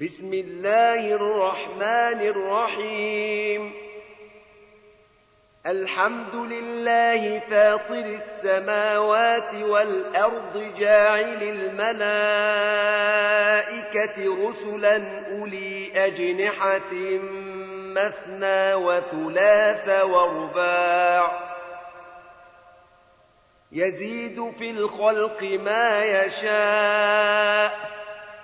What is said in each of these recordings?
بسم الله الرحمن الرحيم الحمد لله فاطر السماوات والأرض جاعل الملائكة رسلا أولي أجنحة مثنى وثلاث ورباع يزيد في الخلق ما يشاء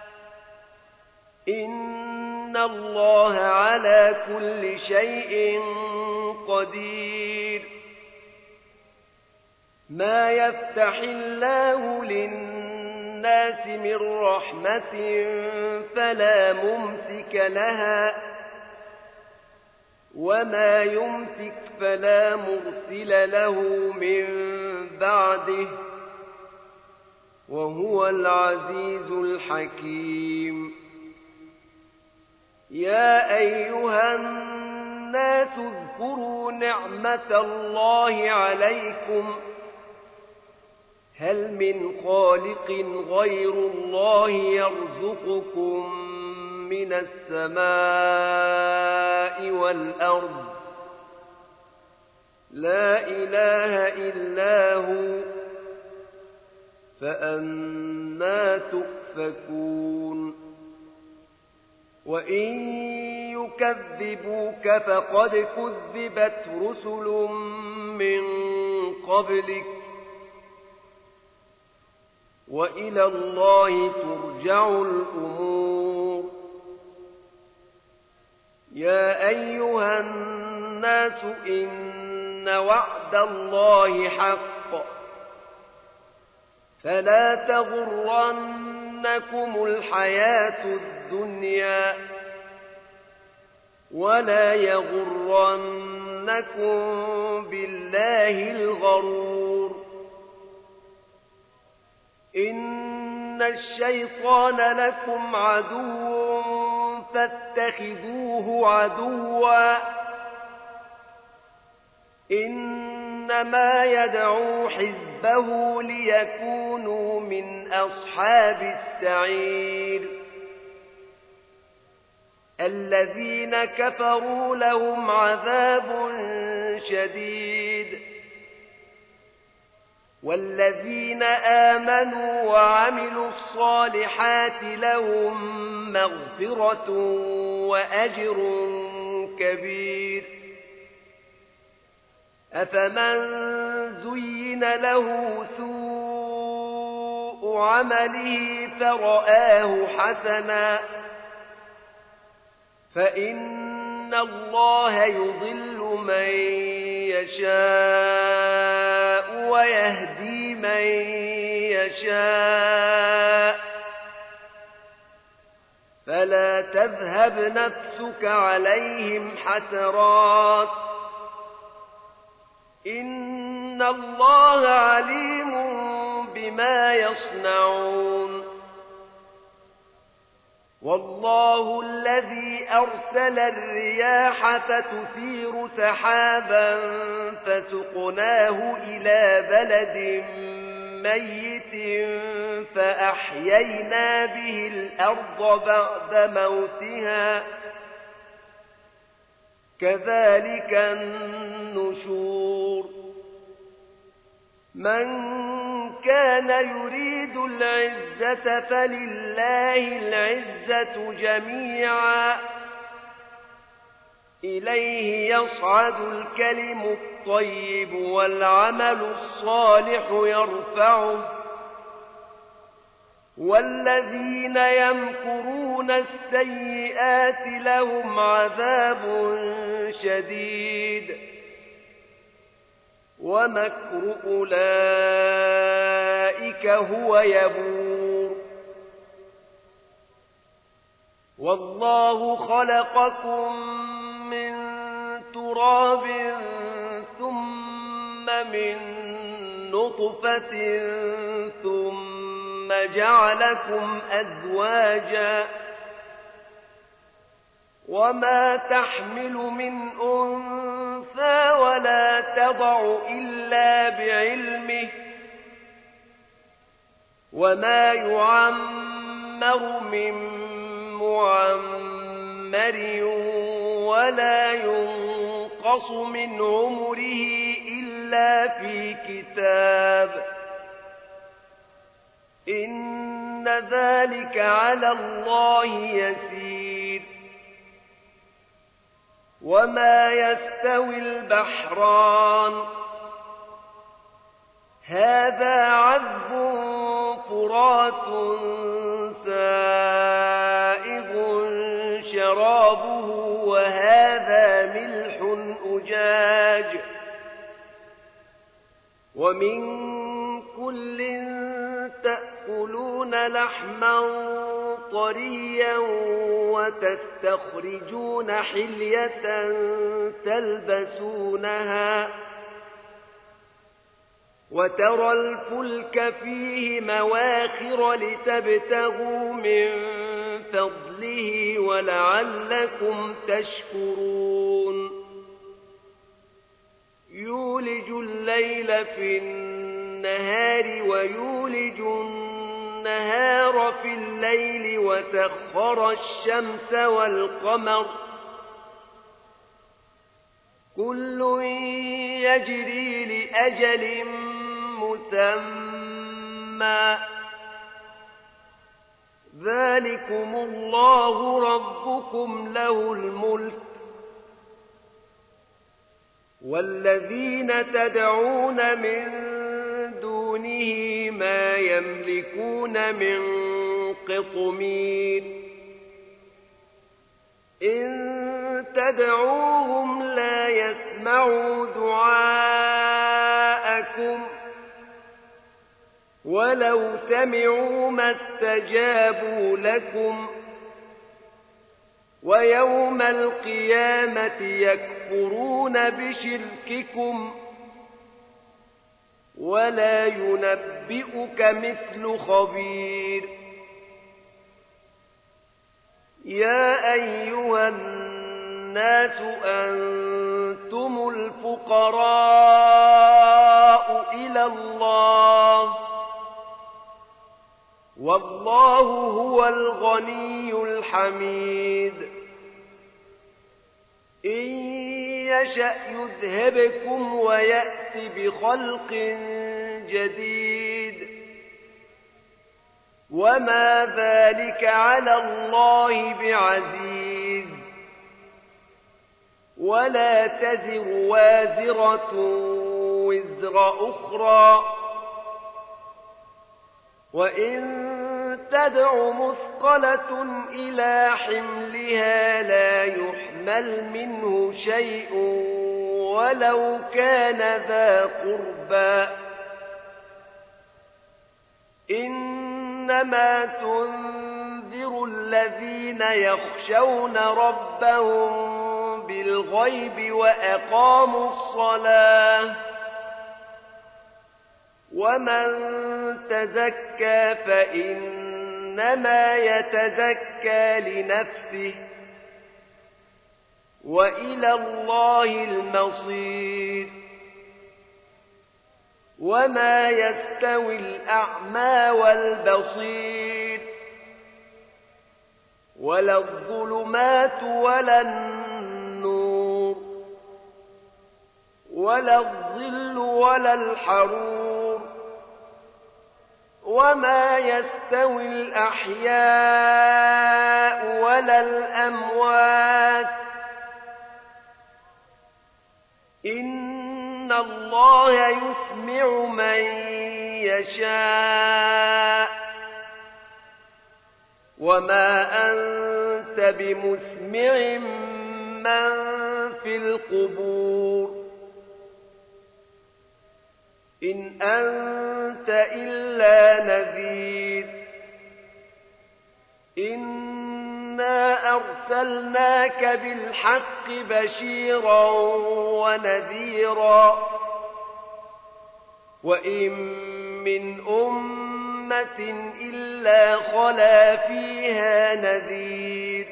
إن الله على كل شيء قدير ما يفتح الله للناس من رحمة فلا ممسك لها وما يمسك فلا مرسل له من بعده وهو العزيز الحكيم يا أيها الناس اذكروا نعمة الله عليكم هل من خالق غير الله يرزقكم من السماء والأرض لا إله إلا هو فأنى تؤفكون وإن يكذبوك فقد كذبت رسل من قبلك وإلى الله ترجع الأمور يا أيها الناس إن وعد الله حق فلا تغرنكم الحياة الدنيا ولا يغرنكم بالله الغرور إن الشيطان لكم عدو فاتخذوه عدوا إنما يدعو حزبه ليكونوا من أصحاب السعير الذين كفروا لهم عذاب شديد والذين آمنوا وعملوا الصالحات لهم مغفرة وأجر كبير أفمن زين له سوء عمله فرآه حسنا فإن الله يضل من يشاء ويهدي من يشاء فلا تذهب نفسك عليهم حسرات إن الله عليم بما يصنعون والله الذي أرسل الرياح فتثير سحابا فسقناه إلى بلد ميت فأحيينا به الأرض بعد موتها كذلك النشور من كان يريد العزة فلله العزة جميعا إليه يصعد الكلم الطيب والعمل الصالح يرفعه والذين يمكرون السيئات لهم عذاب شديد ومكر أولئك هو يبور والله خلقكم من تراب ثم من نطفة ثم جعلكم أزواجا وما تحمل من أنثى ولا تضع إلا بعلمه وما يعمر من مُعَمَّرٍ ولا ينقص من عمره إلا في كتاب إن ذلك على الله يسير وما يستوي البحران هذا عذب فرات سائغ شرابه وهذا ملح أجاج ومن كل تأكلون لحما طريا وتستخرجون حلية تلبسونها وترى الفلك فيه مواخر لتبتغوا من فضله ولعلكم تشكرون يولج الليل في النهار ويولج النهار في الليل وسخر الشمس والقمر كل يجري لأجل مسمى ذلكم الله ربكم له الملك والذين تدعون من دونه ما يملكون من قطمير إن تدعوهم لا يسمعوا دعاءكم ولو سمعوا ما استجابوا لكم ويوم القيامة يكفرون بشرككم ولا ينبئك مثل خبير يا أيها الناس أنتم الفقراء إلى الله والله هو الغني الحميد إن يشأ يذهبكم ويأت بخلق جديد وما ذلك على الله بعزيز ولا تزر وازرة وزر أخرى وإن تدع مثقلة إلى حملها لا يحمل منه شيء ولو كان ذا قربى إنما تنذر الذين يخشون ربهم بالغيب وأقاموا الصلاة ومن تزكى فإنما يتزكى لنفسه وإلى الله المصير وما يستوي الأعمى والبصير ولا الظلمات ولا النور ولا الظل ولا الحرور وما يستوي الأحياء ولا الأموات إن الله يسمع من يشاء وما أنت بمسمع من في القبور إن أنت إلا نذير إنا أرسلناك بالحق بشيرا ونذيرا وإن من أمة إلا خلا فيها نذير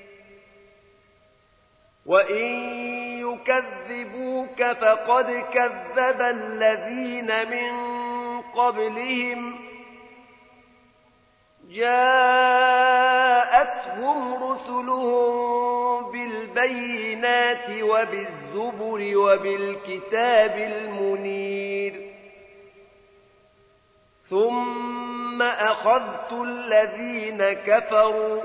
وإن يكذبوك فقد كذب الذين من قبلهم جاءتهم رسلهم بالبينات وبالزبر وبالكتاب المنير ثم أخذت الذين كفروا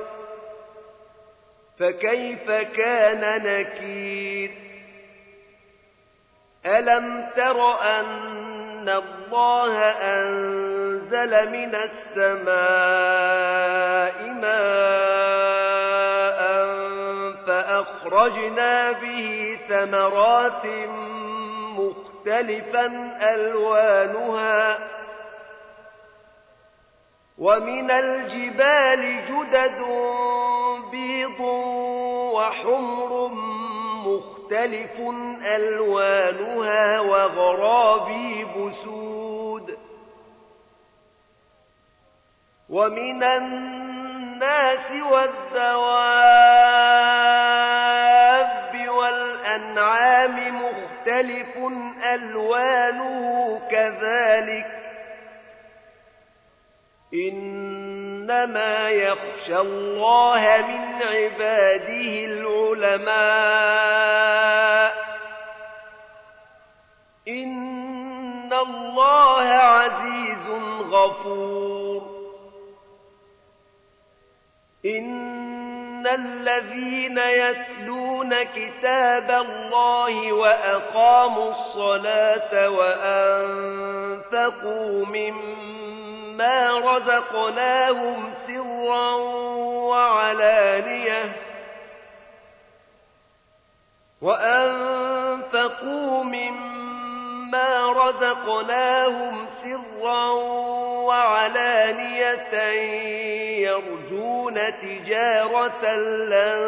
فكيف كان نكير ألم تر أن الله أنزل من السماء ماء فأخرجنا به ثمرات مختلفا ألوانها ومن الجبال جدد بيض وحمر مختلف ألوانها وغرابيب سود ومن الناس والدواب والأنعام مختلف ألوانه كذلك إنما يخشى الله من عباده العلماء إن الله عزيز غفور إن الذين يتلون كتاب الله وأقاموا الصلاة وأنفقوا مما رزقناهم سرا وعلانية يرجون تجارة لن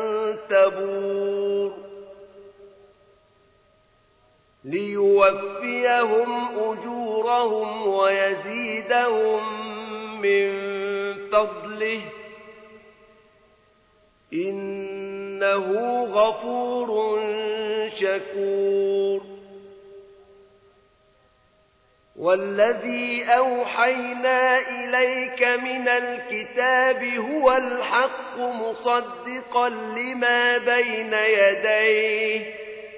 تبور ليوفيهم أجورهم ويزيدهم من فضله إنه غفور شكور والذي أوحينا إليك من الكتاب هو الحق مصدقا لما بين يديه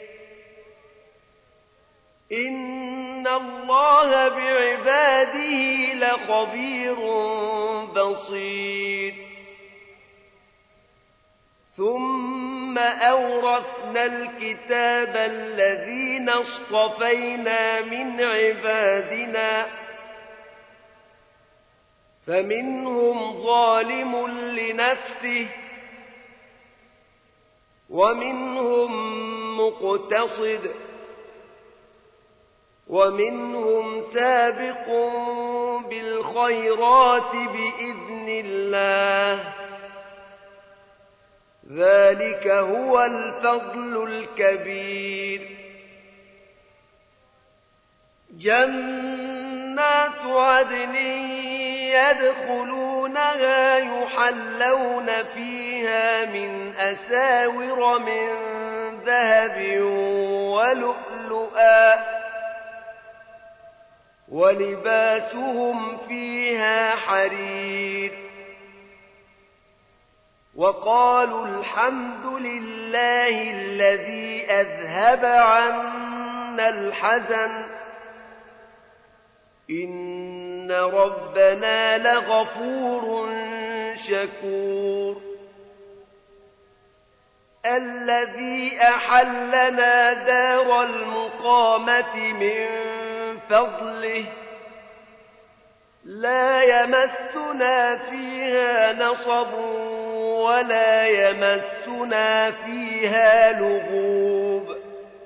إن الله بعباده لخبير بصير ثم أورثنا الكتاب الذين اصطفينا من عبادنا فمنهم ظالم لنفسه ومنهم مقتصد ومنهم سابق بالخيرات بإذن الله ذلك هو الفضل الكبير جنات عدن يدخلونها يحلون فيها من أساور من ذهب ولؤلؤا ولباسهم فيها حرير وقالوا الحمد لله الذي أذهب عنا الحزن إن ربنا لغفور شكور الذي أحلنا دار المقامة من فضله لا يمسنا فيها نصب ولا يمسنا فيها لغوب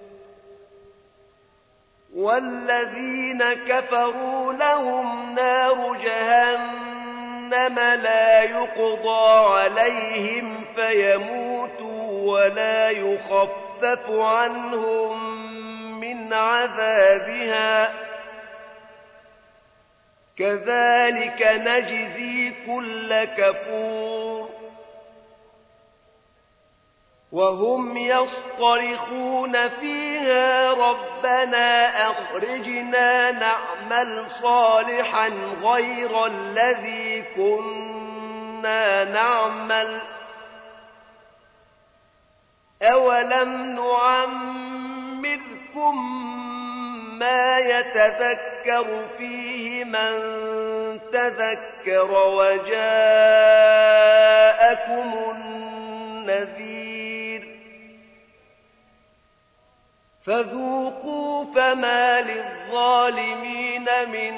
والذين كفروا لهم نار جهنم لا يقضى عليهم فيموتوا ولا يخفف عنهم من عذابها كذلك نجزي كل كفور وهم يصطرخون فيها ربنا أخرجنا نعمل صالحا غير الذي كنا نعمل أولم نعمركم ما يتذكر فيه من تذكر وجاءكم النذير فذوقوا فما للظالمين من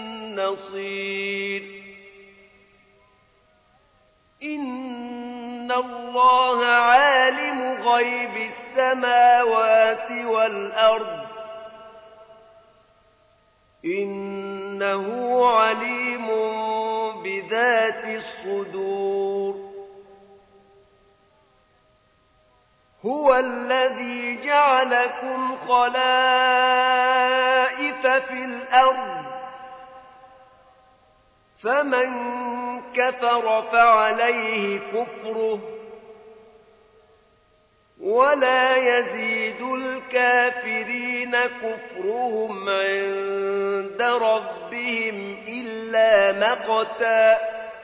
نصير إن الله عالم غيب السماوات والأرض إنه عليم بذات الصدور هو الذي جعلكم خلائف في الأرض فمن كفر فعليه كفره ولا يزيد الكافرين كفرهم عند ربهم إلا مقتا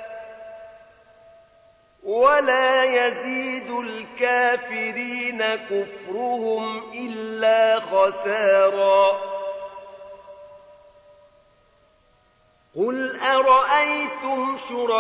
ولا يزيد الكافرين كفرهم إلا خسارا قل أرأيتم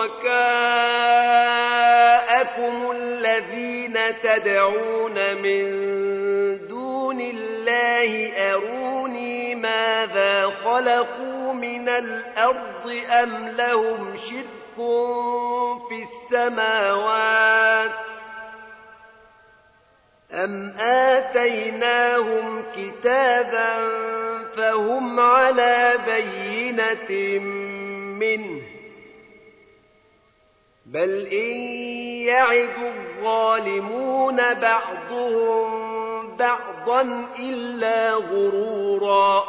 شركاءكم الذين تدعون من دون الله أروني ماذا خلقوا من الأرض أم لهم شرك في السماوات أم آتيناهم كتابا فهم على بينة منه بل إن يعد الظالمون بعضهم بعضا إلا غرورا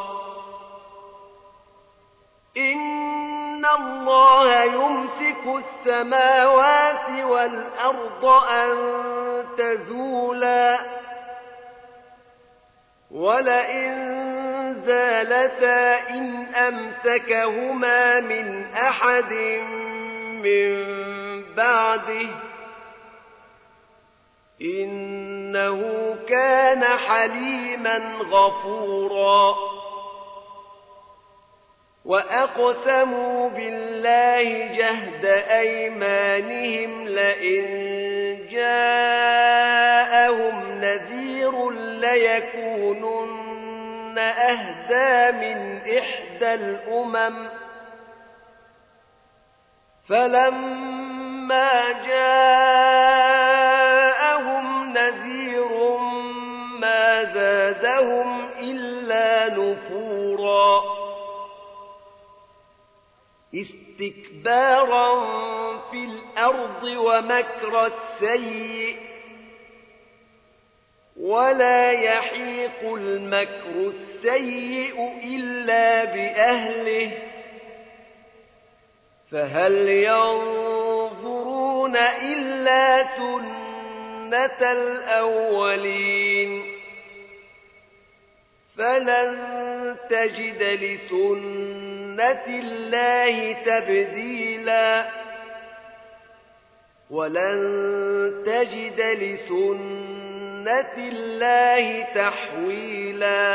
إن الله يمسك السماوات والأرض أن تزولا ولئن زالتا إن أمسكهما من أحد من بعده إنه كان حليما غفورا وأقسموا بالله جهد أيمانهم لئن جاءهم نذير ليكونن أهدى من إحدى الأمم فلما جاءهم نذير ما زادهم إلا نفورا استكبارا في الأرض ومكر السيء ولا يحيق المكر السيء إلا بأهله فهل ينظرون إلا سنة الأولين فلن تجد لسنة الله تبديلا ولن تجد لسنة الله تحويلا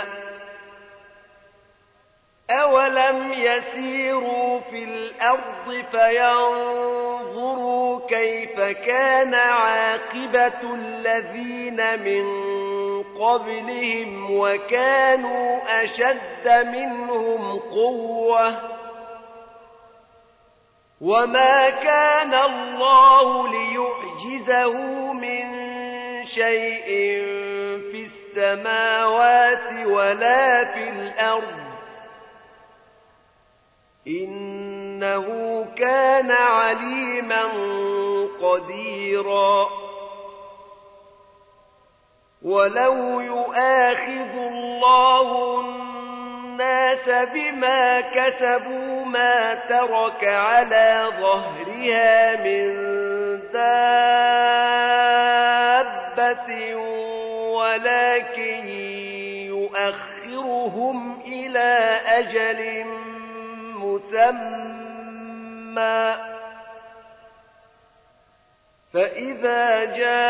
أولم يسيروا في الأرض فينظروا كيف كان عاقبة الذين من قبلهم وكانوا أشد منهم قوة وما كان الله ليعجزه من شيء في السماوات ولا في الأرض إنه كان عليما قديرا ولو يؤاخذ الله الناس بما كسبوا ما ترك على ظهرها من دابة دابة ولكن يؤخرهم إلى أجل مسمى فإذا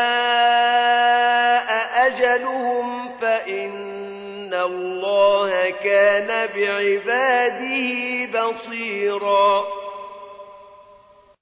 جاء أجلهم فإن الله كان بعباده بصيراً